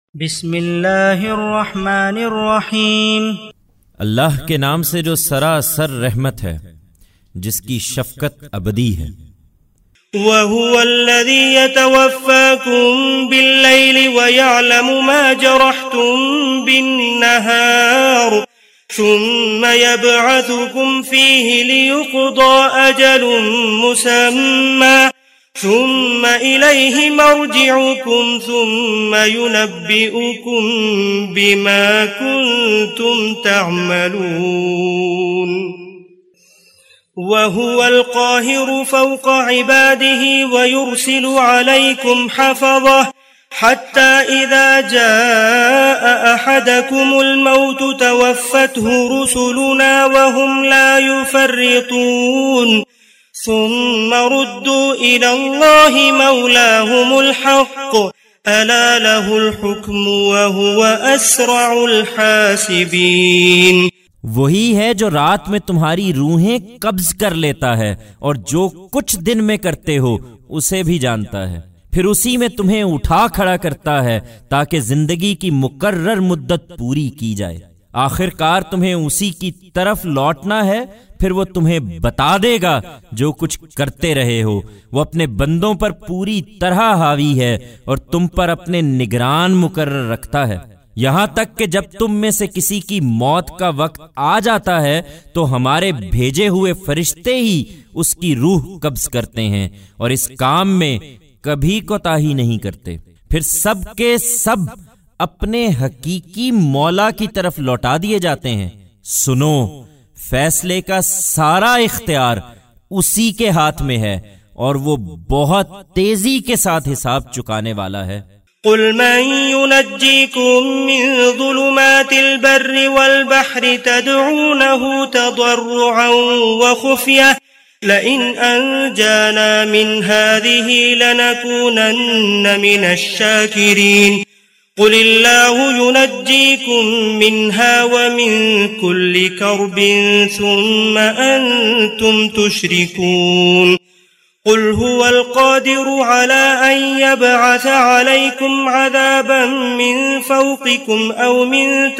بسم اللہ الرحمن الرحیم، اللہ کے نام سے جو سراسر رحمت ہے، جس کی شفقت ابدی ہے۔ وَهُوَ الَّذِي يَتَوَفَّاكُم بِاللَّيْلِ وَيَعْلَمُ مَا جَرَحْتُم بِالنَّهَارِ ثُمَّ يَبْعَثُكُمْ فِيهِ لِيُقْضَى أَجَلٌ مُّسَمًّى ثم إليه مرجعكم ثم ينبئكم بما كنتم تعملون وهو القاهر فوق عباده ويرسل عليكم حفظة حتى إذا جاء أحدكم الموت توفته رسلنا وهم لا يفرطون ثم ردوا إلى الله مولاهم الحق ألا له الحكم وهو أسرع الحاسبين۔ وہی ہے جو رات میں تمہاری روحیں قبض کر لیتا ہے اور جو کچھ دن میں کرتے ہو اسے بھی جانتا ہے، پھر اسی میں تمہیں اٹھا کھڑا کرتا ہے تاکہ زندگی کی مقرر مدت پوری کی جائے۔ آخر کار تمہیں اسی کی طرف لوٹنا ہے، پھر وہ تمہیں بتا دے گا جو کچھ کرتے رہے ہو۔ وہ اپنے بندوں پر پوری طرح حاوی ہے اور تم پر اپنے نگران مقرر رکھتا ہے، یہاں تک کہ جب تم میں سے کسی کی موت کا وقت آ جاتا ہے تو ہمارے بھیجے ہوئے فرشتے ہی اس کی روح قبض کرتے ہیں اور اس کام میں کبھی کوتاہی نہیں کرتے، پھر سب کے سب اپنے حقیقی مولا کی طرف لوٹا دیے جاتے ہیں۔ سنو، فیصلے کا سارا اختیار اسی کے ہاتھ میں ہے اور وہ بہت تیزی کے ساتھ حساب چکانے والا ہے۔ قل من ينجيكم من ظلمات البر والبحر تدعونه تضرعا وخفية لئن أنجانا من هذه لنكونن من الشاكرين قل الله ينجيكم منها ومن كل كرب ثم أنتم تشركون قل هو القادر على أن يبعث عليكم عذابا من فوقكم أو من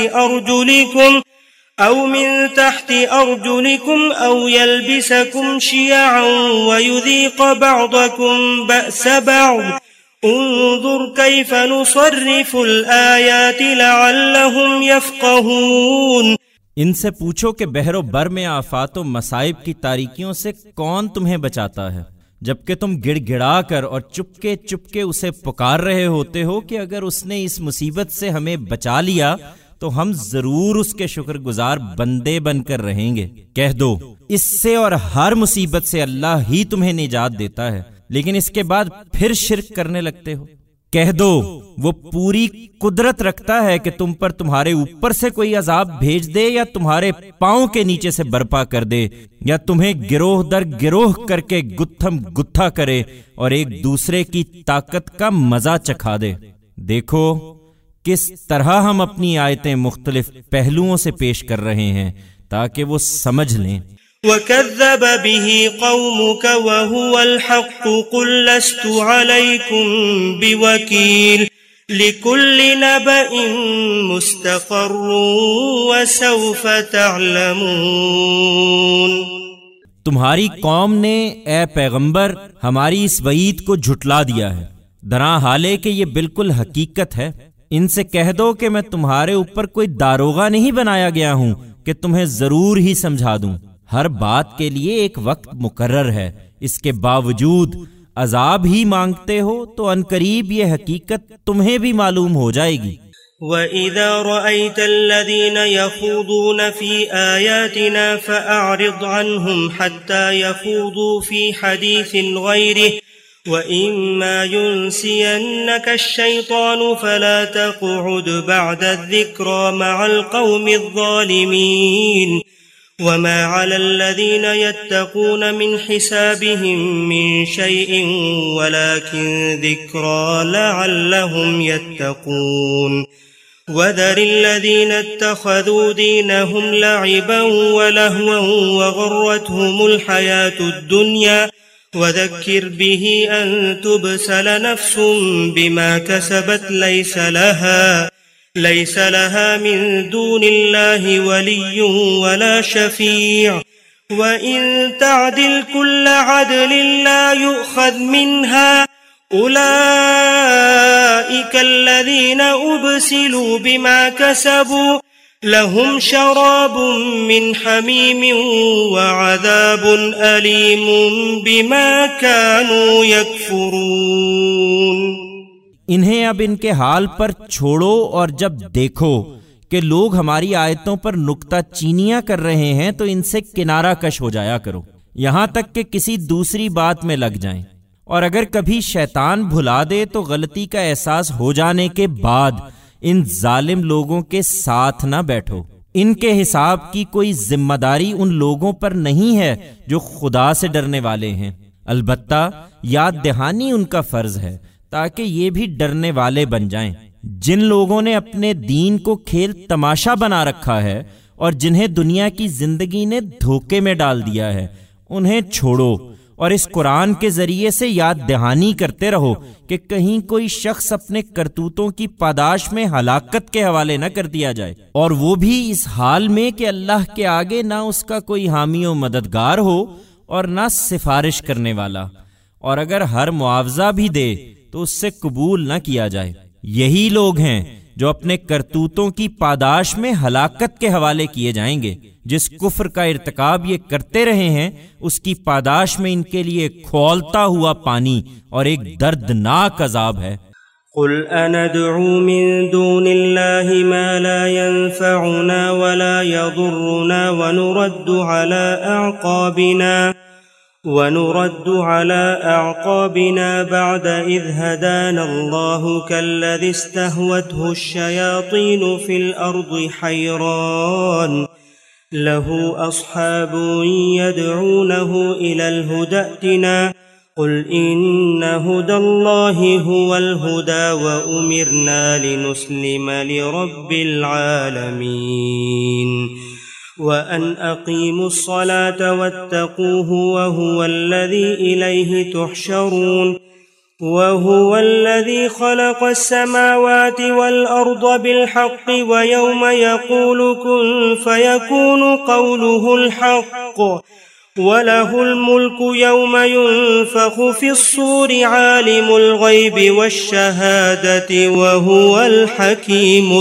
تحت أرجلكم أو يلبسكم شيعا ويذيق بعضكم بأس بعض انظر كيف نصرف الآيات لعلهم يفقهون۔ ان سے پوچھو کہ بحر و بر میں آفات و مصائب کی تاریکیوں سے کون تمہیں بچاتا ہے، جبکہ تم گڑ گڑا کر اور چپکے چپکے اسے پکار رہے ہوتے ہو کہ اگر اس نے اس مصیبت سے ہمیں بچا لیا تو ہم ضرور اس کے شکر گزار بندے بن کر رہیں گے۔ کہہ دو، اس سے اور ہر مصیبت سے اللہ ہی تمہیں نجات دیتا ہے، لیکن اس کے بعد پھر شرک کرنے لگتے ہو۔ کہہ دو، وہ پوری قدرت رکھتا ہے کہ تم پر تمہارے اوپر سے کوئی عذاب بھیج دے یا تمہارے پاؤں کے نیچے سے برپا کر دے یا تمہیں گروہ در گروہ کر کے گتھم گتھا کرے اور ایک دوسرے کی طاقت کا مزہ چکھا دے۔ دیکھو کس طرح ہم اپنی آیتیں مختلف پہلوؤں سے پیش کر رہے ہیں تاکہ وہ سمجھ لیں۔ وَكَذَّبَ بِهِ قَوْمُكَ وَهُوَ الْحَقُّ قُلْ لَسْتُ عَلَيْكُمْ بِوَكِيلٍ لِكُلِّ نَبَإٍ مُسْتَقَرٌّ وَسَوْفَ تَعْلَمُونَ۔ تمہاری قوم نے اے پیغمبر ہماری اس وعید کو جھٹلا دیا ہے، درا حالے کہ یہ بالکل حقیقت ہے۔ ان سے کہہ دو کہ میں تمہارے اوپر کوئی داروغہ نہیں بنایا گیا ہوں کہ تمہیں ضرور ہی سمجھا دوں۔ ہر بات کے لیے ایک وقت مقرر ہے، اس کے باوجود عذاب ہی مانگتے ہو تو عنقریب یہ حقیقت تمہیں بھی معلوم ہو جائے گی۔ وَإِذَا رَأَيْتَ الَّذِينَ يَخُوضُونَ فِي آيَاتِنَا فَأَعْرِضْ عَنْهُمْ حَتَّى يَخُوضُوا فِي حَدِيثٍ غَيْرِهِ وَإِمَّا يُنْسِيَنَّكَ الشَّيْطَانُ فَلَا تَقْعُدْ بَعْدَ الذِّكْرَى مَعَ الْقَوْمِ الظَّالِمِينَ وَمَا عَلَى الَّذِينَ يَتَّقُونَ مِنْ حِسَابِهِمْ مِنْ شَيْءٍ وَلَكِنْ ذِكْرَى لَعَلَّهُمْ يَتَّقُونَ وَذَرِ الَّذِينَ اتَّخَذُوا دِينَهُمْ لَعِبًا وَلَهْوًا وَغَرَّتْهُمُ الْحَيَاةُ الدُّنْيَا وذكر به أن تبسل نفس بما كسبت ليس لها من دون الله ولي ولا شفيع وإن تعدل كل عدل لا يؤخذ منها أولئك الذين أبسلوا بما كسبوا لهم شراب من حميم وعذاب أليم بما كانوا يكفرون۔ انہیں اب ان کے حال پر چھوڑو، اور جب دیکھو کہ لوگ ہماری آیتوں پر نکتہ چینیاں کر رہے ہیں تو ان سے کنارہ کش ہو جایا کرو، یہاں تک کہ کسی دوسری بات میں لگ جائیں، اور اگر کبھی شیطان بھلا دے تو غلطی کا احساس ہو جانے کے بعد ان ظالم لوگوں کے ساتھ نہ بیٹھو۔ ان کے حساب کی کوئی ذمہ داری ان لوگوں پر نہیں ہے جو خدا سے ڈرنے والے ہیں، البتہ یاد دہانی ان کا فرض ہے تاکہ یہ بھی ڈرنے والے بن جائیں۔ جن لوگوں نے اپنے دین کو کھیل تماشا بنا رکھا ہے اور جنہیں دنیا کی زندگی نے دھوکے میں ڈال دیا ہے، انہیں چھوڑو اور اس قرآن کے ذریعے سے یاد دہانی کرتے رہو کہ کہیں کوئی شخص اپنے کرتوتوں کی پاداش میں ہلاکت کے حوالے نہ کر دیا جائے، اور وہ بھی اس حال میں کہ اللہ کے آگے نہ اس کا کوئی حامی و مددگار ہو اور نہ سفارش کرنے والا، اور اگر ہر معاوضہ بھی دے تو اس سے قبول نہ کیا جائے۔ یہی لوگ ہیں جو اپنے کرتوتوں کی پاداش میں ہلاکت کے حوالے کیے جائیں گے۔ جس کفر کا ارتکاب یہ کرتے رہے ہیں اس کی پاداش میں ان کے لیے کھولتا ہوا پانی اور ایک دردناک عذاب ہے۔ قل أندعو من دون الله ما لا ينفعنا ولا يضرنا ونرد على أعقابنا بعد إذ هدانا الله كالذي استهوته الشياطين في الأرض حيران له أصحاب يدعونه إلى الهدى ائتنا قل إن هدى الله هو الهدى وأمرنا لنسلم لرب العالمين وأن أقيموا الصلاة واتقوه وهو الذي إليه تحشرون وهو الذي خلق السماوات والأرض بالحق ويوم يقول كن فيكون قوله الحق وله الملك يوم ينفخ في الصور عالم الغيب والشهادة وهو الحكيم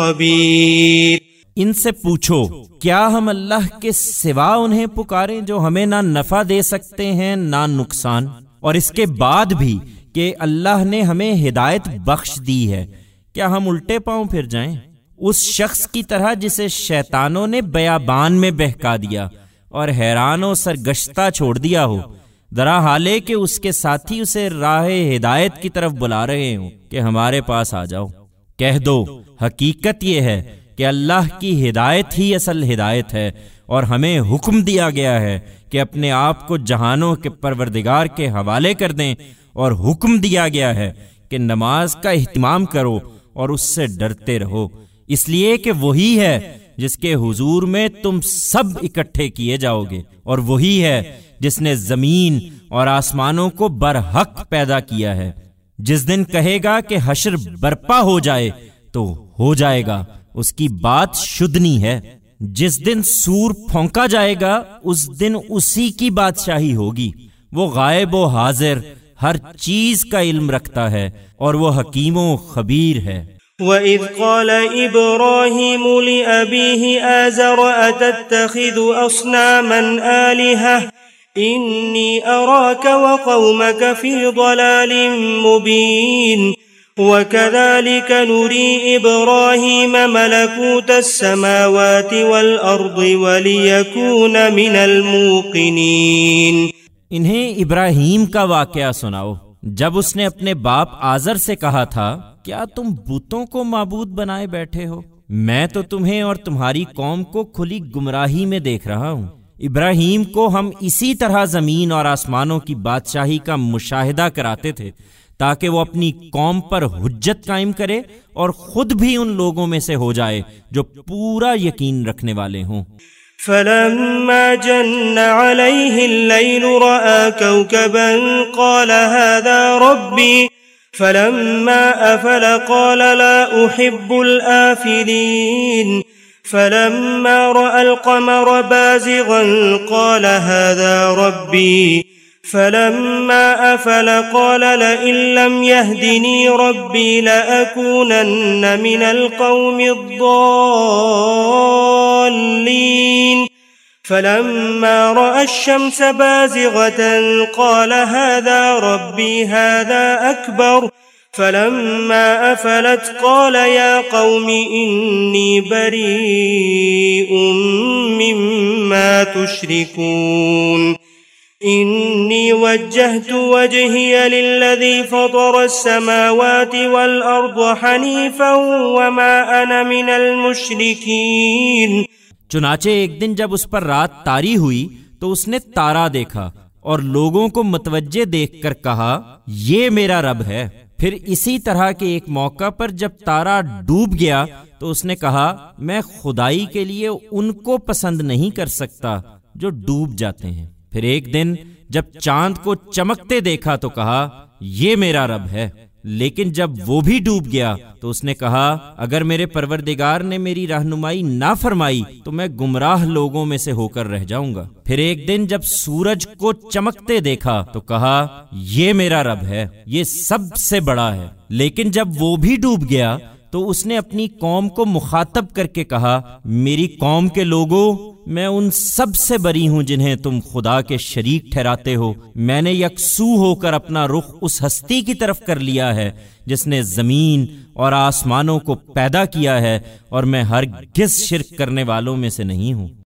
الخبير۔ ان سے پوچھو کیا ہم اللہ کے سوا انہیں پکاریں جو ہمیں نہ نفع دے سکتے ہیں نہ نقصان، اور اس کے بعد بھی کہ اللہ نے ہمیں ہدایت بخش دی ہے، کیا ہم الٹے پاؤں پھر جائیں؟ اس شخص کی طرح جسے شیطانوں نے بیابان میں بہکا دیا اور حیران و سرگشتہ چھوڑ دیا ہو، درا حالے کہ اس کے ساتھی اسے راہ ہدایت کی طرف بلا رہے ہوں کہ ہمارے پاس آ جاؤ۔ کہہ دو حقیقت یہ ہے کہ اللہ کی ہدایت ہی اصل ہدایت ہے، اور ہمیں حکم دیا گیا ہے کہ اپنے آپ کو جہانوں کے پروردگار کے حوالے کر دیں، اور حکم دیا گیا ہے کہ نماز کا اہتمام کرو اور اس سے ڈرتے رہو، اس لیے کہ وہی ہے جس کے حضور میں تم سب اکٹھے کیے جاؤ گے، اور وہی ہے جس نے زمین اور آسمانوں کو برحق پیدا کیا ہے۔ جس دن کہے گا کہ حشر برپا ہو جائے تو ہو جائے گا، اس کی بات شدنی ہے۔ جس دن سور پھونکا جائے گا اس دن اسی کی بادشاہی ہوگی۔ وہ غائب و حاضر ہر چیز کا علم رکھتا ہے اور وہ حکیم و خبیر ہے۔ وَإِذْ قَالَ إِبْرَاهِيمُ لِأَبِيهِ آزَرَ أَتَتَّخِذُ أَصْنَامًا آلِهَةً إِنِّي أَرَاكَ وَقَوْمَكَ فِي ضَلَالٍ مُبِينٍ وَكَذَلِكَ نُرِي إِبْرَاهِيمَ مَلَكُوتَ السَّمَاوَاتِ وَالْأَرْضِ وَلِيَكُونَ مِنَ الْمُوقِنِينَ۔ انہیں ابراہیم کا واقعہ سناؤ جب اس نے اپنے باپ آزر سے کہا تھا کیا تم بتوں کو معبود بنائے بیٹھے ہو؟ میں تو تمہیں اور تمہاری قوم کو کھلی گمراہی میں دیکھ رہا ہوں۔ ابراہیم کو ہم اسی طرح زمین اور آسمانوں کی بادشاہی کا مشاہدہ کراتے تھے تاکہ وہ اپنی قوم پر حجت قائم کرے اور خود بھی ان لوگوں میں سے ہو جائے جو پورا یقین رکھنے والے ہوں۔ فلما جن عليه الليل رأى كوكبا قال هذا ربي فلما أفل قال لا أحب الآفلين فلما رأى القمر بازغا قال هذا ربي فلما أفل قال لئن لم يهدني ربي لأكونن من القوم الضالين فلما رأى الشمس بازغة قال هذا ربي هذا أكبر فلما أفلت قال يا قوم إني بريء مما تشركون إني وجهت وجهي للذي فطر السماوات والأرض حنيفا وما أنا من المشركين. چنانچہ ایک دن جب اس پر رات طاری ہوئی تو اس نے تارا دیکھا اور لوگوں کو متوجہ دیکھ کر کہا یہ میرا رب ہے. پھر اسی طرح کے ایک موقع پر جب تارا ڈوب گیا تو اس نے کہا میں خدائی کے لیے ان کو پسند نہیں کر سکتا جو ڈوب جاتے ہیں. پھر ایک دن جب چاند کو چمکتے دیکھا تو کہا یہ میرا رب ہے. لیکن جب وہ بھی ڈوب گیا تو اس نے کہا اگر میرے پروردگار نے میری رہنمائی نہ فرمائی تو میں گمراہ لوگوں میں سے ہو کر رہ جاؤں گا. پھر ایک دن جب سورج کو چمکتے دیکھا تو کہا یہ میرا رب ہے، یہ سب سے بڑا ہے. لیکن جب وہ بھی ڈوب گیا تو اس نے اپنی قوم کو مخاطب کر کے کہا میری قوم کے لوگوں، میں ان سب سے بری ہوں جنہیں تم خدا کے شریک ٹھہراتے ہو. میں نے یکسو ہو کر اپنا رخ اس ہستی کی طرف کر لیا ہے جس نے زمین اور آسمانوں کو پیدا کیا ہے، اور میں ہرگز شرک کرنے والوں میں سے نہیں ہوں.